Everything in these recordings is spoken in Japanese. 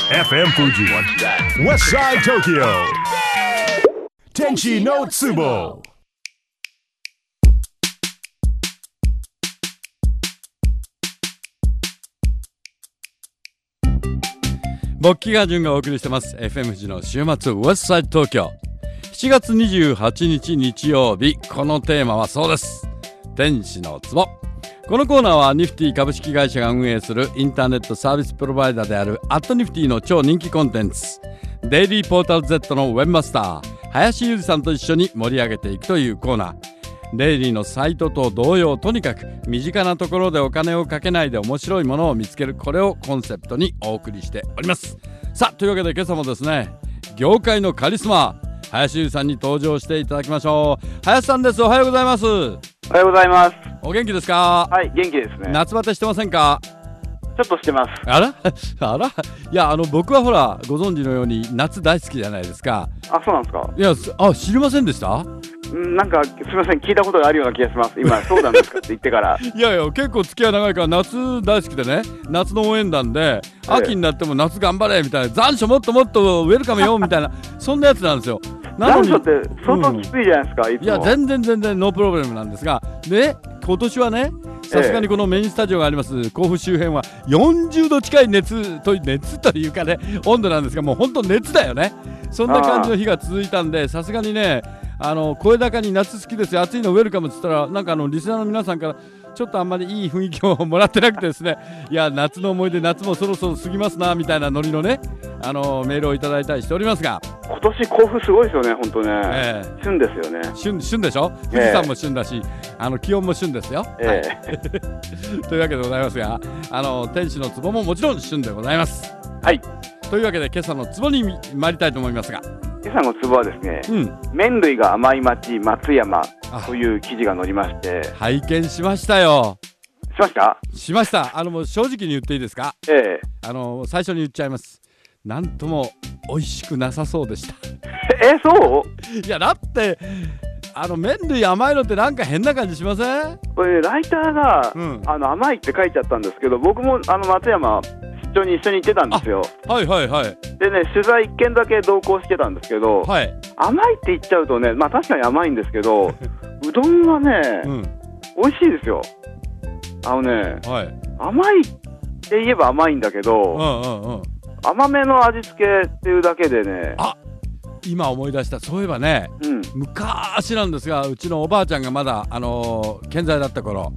FM Fuji West Side Tokyo Tenchi no Tsubo。 勃起が順がお送りしてます FM 富士の週末ウエストサイド東京。7月28日日曜日、このテーマはそうです、天使の壺。このコーナーはニフティ株式会社が運営するインターネットサービスプロバイダーであるアットニフティの超人気コンテンツ、デイリーポータル Z のウェブマスター林裕二さんと一緒に盛り上げていくというコーナー。デイリーのサイトと同様、とにかく身近なところでお金をかけないで面白いものを見つける、これをコンセプトにお送りしております。さあ、というわけで今朝もですね、業界のカリスマ林裕二さんに登場していただきましょう。林さんです。おはようございます。 おはようございます。 お元気ですか？ はい、元気ですね。 夏バテしてませんか？ ちょっとしてます。 あらあら、いや、僕はほらご存知のように夏大好きじゃないですか。 あ、そうなんですか。 いや、知りませんでした？ なんかすみません、聞いたことがあるような気がします。今そうなんですかって言ってからいや結構付き合い長いから夏大好きでね、夏の応援団で秋になっても夏頑張れみたいな、残暑もっともっとウェルカムよみたいなそんなやつなんですよ。 残暑って相当きついじゃないですか、いつも。 いや全然ノープロブレムなんですが、で今年はね、さすがにこのメインスタジオがあります甲府周辺は40度近い熱というかね、温度なんですが、もう本当熱だよね。そんな感じの日が続いたんで、さすがにね、声高に夏好きですよ、暑いのウェルカムって言ったら、なんかリスナーの皆さんからちょっとあんまりいい雰囲気をもらってなくてですね、いや夏の思い出、夏もそろそろ過ぎますなみたいなノリのね、メールをいただいたりしておりますが、 今年甲府すごいですよね、本当ね、旬ですよね。 旬でしょ。富士山も旬だし、気温も旬ですよ、というわけでございますが、天使の壺ももちろん旬でございます。はい、というわけで今朝の壺に参りたいと思いますが、 今朝の壺はですね、麺類が甘い町松山という記事が載りまして、 拝見しましたよ。 しました。 もう正直に言っていいですか？最初に言っちゃいます。なんとも美味しくなさそうでした。 そう？ いやだって麺類甘いのってなんか変な感じしません？ これライターが、甘いって書いちゃったんですけど、僕も松山出張に一緒に行ってたんですよ。でね、取材1件だけ同行してたんですけど、甘いって言っちゃうとね、まあ確かに甘いんですけどうどんはね、美味しいですよ。甘いって言えば甘いんだけど、甘めの味付けっていうだけでね。 今思い出した。そういえばね、昔なんですが、うちのおばあちゃんがまだ健在だった頃、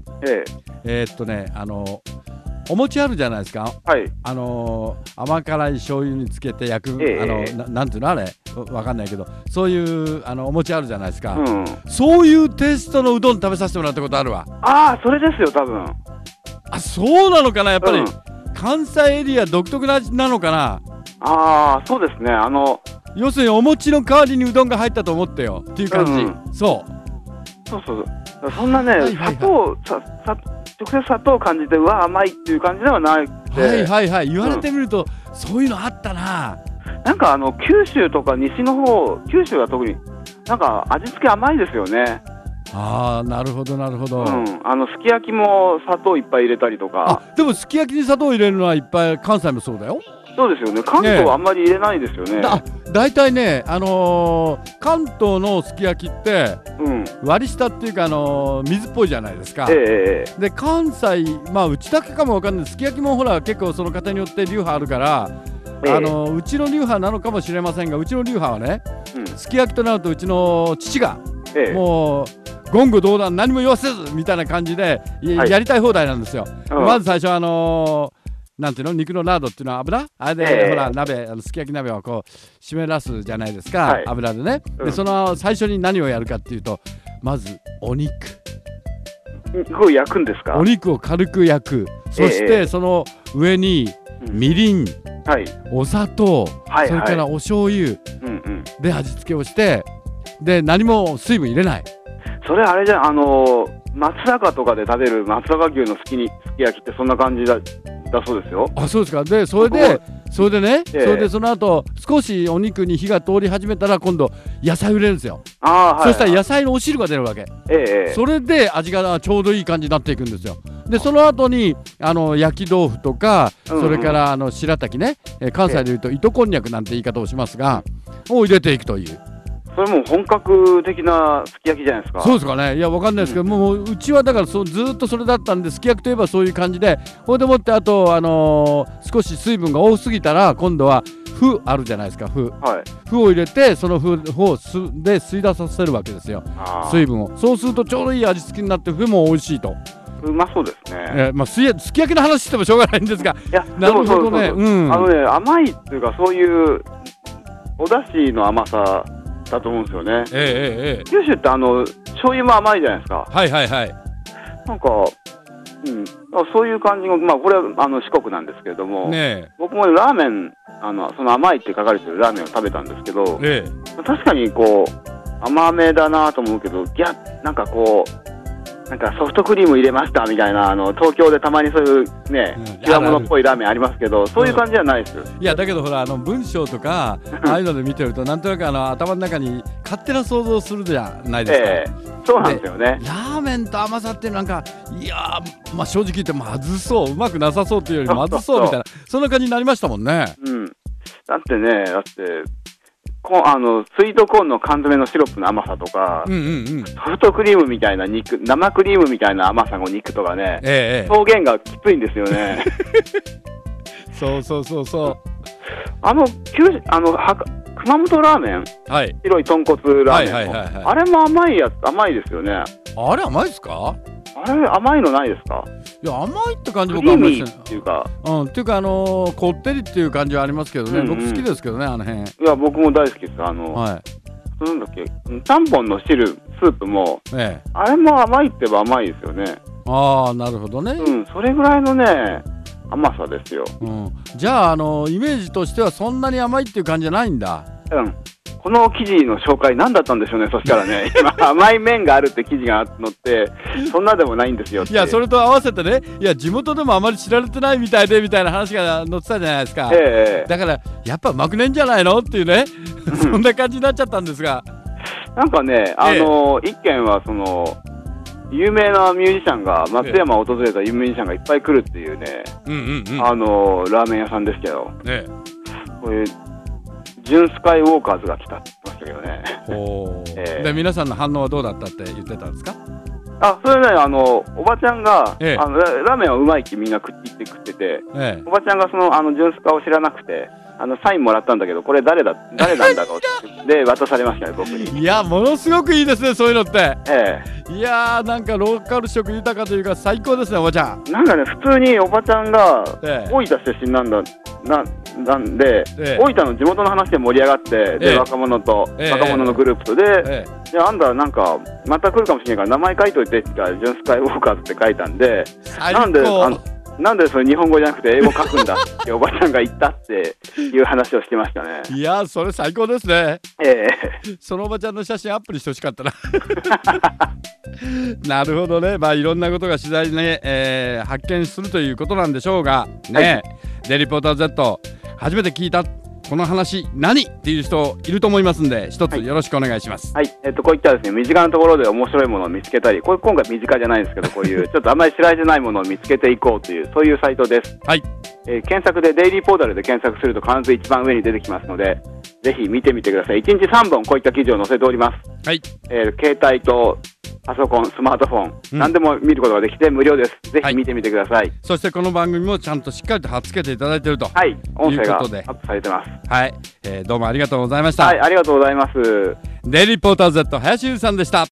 お餅あるじゃないですか。甘辛い醤油につけて焼く、なんていうのあれわかんないけど、そういうお餅あるじゃないですか、そういうテイストのうどん食べさせてもらったことあるわ。 それですよ多分。 そうなのかな、やっぱり、関西エリア独特な味なのかな。 そうですね。 要するにお餅の代わりにうどんが入ったと思ってよっていう感じ。そうそんなね、砂糖直接砂糖を感じて甘いっていう感じではなくて、 言われてみると、そういうのあったな。 なんか九州とか西の方、九州は特になんか味付け甘いですよね。 なるほど。 すき焼きも砂糖いっぱい入れたりとか。 でもすき焼きに砂糖入れるのはいっぱい、関西もそうだよ。 そうですよね。関東はあんまり入れないですよね。 だいたいね、関東のすき焼きって、割り下っていうか水っぽいじゃないですか。で関西、うちだけかもわかんない。すき焼きもほら結構その家庭によって流派あるから、うちの流派なのかもしれませんが、うちの流派はね、すき焼きとなるとうちの父が、もう言語道断何も言わせずみたいな感じで やりたい放題なんですよ。まず最初なんていうの、肉のラードっていうのは油あれで、ほら鍋、すき焼き鍋をこう湿らすじゃないですか、油でね。でその最初に何をやるかっていうと、まずお肉を焼くんですか？ お肉を軽く焼く。そしてその上にみりん、お砂糖、それからお醤油で味付けをして、で何も水分入れない。 それあれじゃん、松阪とかで食べる松阪牛のすき焼きってそんな感じだそうですよ。 そうですか。でそれでね、それでその後少しお肉に火が通り始めたら、今度野菜を入れるんですよ。そしたら野菜のお汁が出るわけ。それで味がちょうどいい感じになっていくんですよ。 でその後に焼き豆腐とか、それから白滝ね、関西でいうと糸こんにゃくなんて言い方をしますが、を入れていくという。 それも本格的なすき焼きじゃないですか。 そうですかね。いや、わかんないですけど、もううちはだからずっとそれだったんで、すき焼きといえばそういう感じで、ほいでもってあと、少し水分が多すぎたら今度は麩あるじゃないですか。麩を入れて、その麩をで吸い出させるわけですよ、水分を。そうするとちょうどいい味付けになって麩も美味しいと。 うまそうですね。 すき焼きの話してもしょうがないんですが、 いや、なるほどね。甘いっていうか、そういうお出汁の甘さだと思うんですよね。九州って醤油も甘いじゃないですか。 はいはいはい。 なんか、そういう感じの、これは四国なんですけれども、僕もラーメン、その甘いって書かれてるラーメンを食べたんですけど、確かにこう甘めだなと思うけど、なんかこうなんかソフトクリーム入れましたみたいな、東京でたまにそういうね、極物っぽいラーメンありますけど、そういう感じじゃないですよ。 いや、だけどほら、文章とかああいうので見てると、なんとなく頭の中に勝手な想像するじゃないですか。 そうなんですよね。 ラーメンと甘さってなんか、いやー、正直言ってまずそう、うまくなさそうっていうよりまずそうみたいな、そんな感じになりましたもんね。 だってスイートコーンの缶詰のシロップの甘さとか、ソフトクリームみたいな生クリームみたいな甘さの肉とかね、表現がきついんですよね。 そう。 熊本ラーメン、白い豚骨ラーメン、あれも甘いですよね。 あれ甘いですか？ あれ甘いのないですか？ いや、甘いって感じもクリーミーっていうか、 っていうかこってりっていう感じはありますけどね。僕好きですけどね、あの辺。いや、僕も大好きです。なんだっけ、ちゃんぽんの汁スープも、あれも甘いって言えば甘いですよね。 ああ、なるほどね。 それぐらいのね甘さですよ。 じゃあイメージとしてはそんなに甘いっていう感じじゃないんだ。 この記事の紹介何だったんでしょうね。そしたらね、今甘い麺があるって記事が載って、そんなでもないんですよって。 いや、それと合わせてね、いや、地元でもあまり知られてないみたいでみたいな話が載ってたじゃないですか。だからやっぱうまくねえんじゃないのっていうね、そんな感じになっちゃったんですが、 なんかね、一軒は有名なミュージシャンが、松山を訪れたミュージシャンがいっぱい来るっていうね、ラーメン屋さんですけど、これジュンスカイウォーカーズが来たって言ってましたけどね。 で、皆さんの反応はどうだったって言ってたんですか？ それね、おばちゃんが、ラーメンはうまいってみんな食ってて、おばちゃんがジュンスカを知らなくて、サインもらったんだけど、これ誰なんだろうってで渡されましたね、僕に。 いや、ものすごくいいですね、そういうのって。いやー、なんかローカル色豊かというか最高ですね、おばちゃん。 なんかね、普通におばちゃんが大分出身なんで、大分の地元の話で盛り上がって、で若者のグループとで、あんたなんかまた来るかもしれないから名前書いといてって言ったら、ジュンスカイウォーカーズって書いたんで、なんでそれ日本語じゃなくて英語書くんだっておばちゃんが言ったっていう話をしてましたね。 いや、それ最高ですね。そのおばちゃんの写真アップにしてほしかったな。なるほどね。いろんなことが取材で、発見するということなんでしょうがね。デイリーポーター Z 初めて聞いたこの話何っていう人いると思いますんで、一つよろしくお願いします。 こういったですね、身近なところで面白いものを見つけたり、今回身近じゃないんですけど、こういうちょっとあまり知られてないものを見つけていこうという、そういうサイトです。検索でデイリーポータルで検索すると必ず一番上に出てきますので、ぜひ見てみてください。1日3本こういった記事を載せております。携帯とパソコン、スマートフォン、何でも見ることができて無料です。ぜひ見てみてください。 そしてこの番組もちゃんとしっかりと貼っつけていただいているということで、 音声がアップされてます。 どうもありがとうございました。 ありがとうございます。 デイリーポーター Z 林優さんでした。